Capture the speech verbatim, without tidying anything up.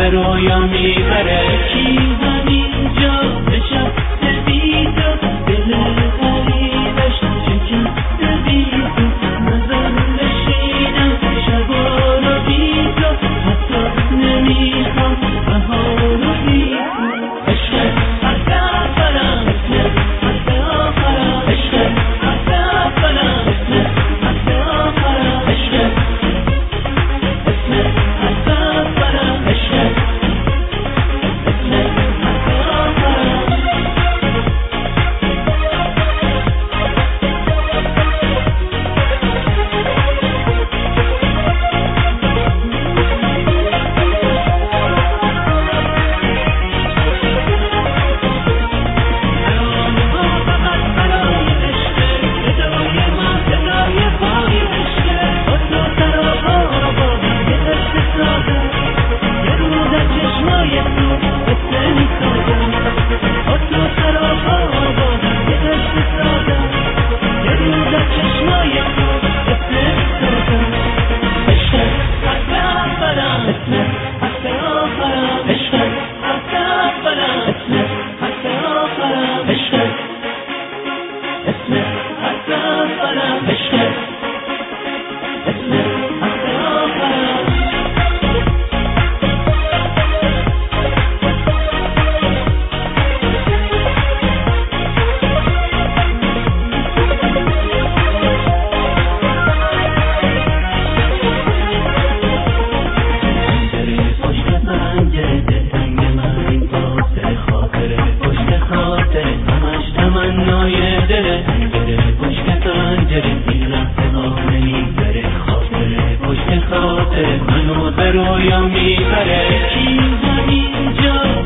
به رویا میبره. کی همینجا نشسته بی تو، دل غریبش شکسته بی تو، نظر نشینم شبا بی تو، حتی نمیخوام بهارو بی تو. عشق حتی آخرم، حتی آخرم، عشق حتی آخرم، حتی آخرم، عشق حتی آخرم، عشق منو به رویا میبره. کی همینجا